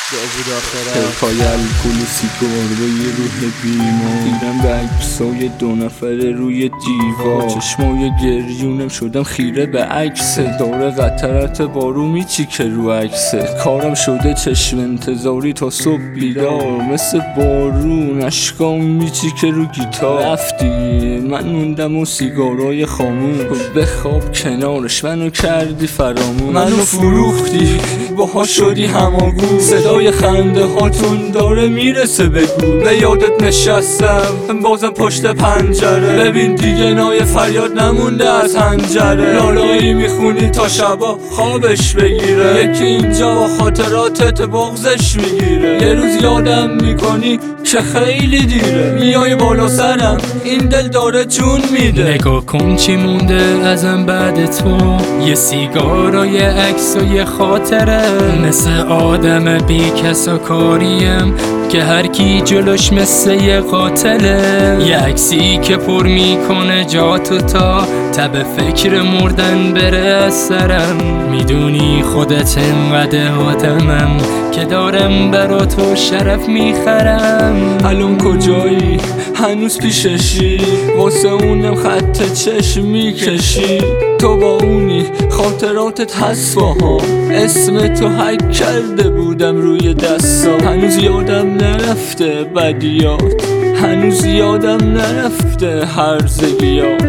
داوود آخره پای الکل و سیگار با یه روح بیمار دیدم به عکسای دو نفره روی دیوار چشمای گریونم شدم خیره به عکس داره قطرت بارو میچیکه رو عکسه کارم شده چشم انتظاری تا صبح بیدار مثل بارون اشکام میچیکه رو گیتار رفتی من موندم و سیگارای خاموش به خواب کنارش منو کردی فراموش منو فروختی باها شدی هماگو صدای خنده هاتون داره میرسه بگو به یادت نشستم بازم پشت پنجره ببین دیگه نای فریاد نمونده از حنجره لالایی میخونی تا شبا خوابش بگیره یکی اینجا با خاطراتت بغزش میگیره یه روز یادم میکنی که خیلی دیره میای بالا سرم این دل داره جون میده نگاه کن چی مونده ازم بعد تو یه سیگار و یه عکس و یه خاطره مثل آدم بی کسا کاریم که هر کی جلوش مثل یه قاتله یه عکسی که پر میکنه جاتو تا تب فکر مردن بره از سرم میدونی خودت انقدر آدمم که دارم برا تو شرف میخرم الان کجایی؟ هنوز پیششی واسه اونم خط چشم میکشی تو با اونی خاطراتت هست باها اسم تو حک کرده بودم روی دستام هنوز یادم نرفته بدیات هنوز یادم نرفته هرزگیات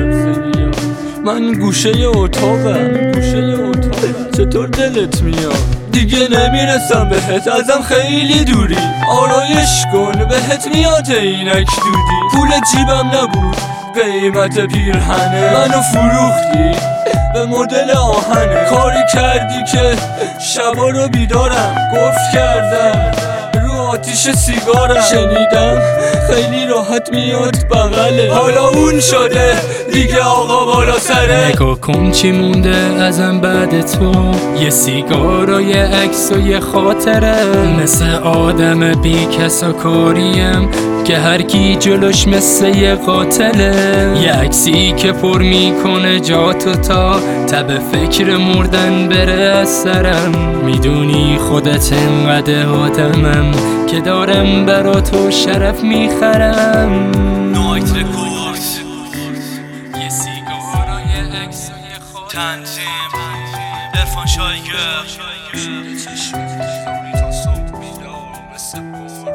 من گوشه اتاقم چطور دلت میاد دیگه نمیرسم بهت ازم خیلی دوری آرایش کن بهت میاد اینک دودی پول جیبم نبود قیمت پیرهنه منو فروختی به مدل آهنه کاری کردی که شبا رو بیدارم گفت کردم رو آتیش سیگارم شنیدم خیلی راحت میاد بغله حالا اون شده دیگه آقا بالا سره نگاه کن چی مونده ازم بعد تو یه سیگار و یه عکس و یه خاطره مثل آدم بی کسا کاریم که هر کی جلوش مثل یه قاتله یه عکسی که پر میکنه جاتو تا تب فکر مردن بره از سرم میدونی خودت انقدر آدمم که دارم برا تو شرف میخرم نایت رکوردز یه سیگار و یه عکس و یه خاطره تنظیم عرفان شایگر چشم تا صبح بیدار مثل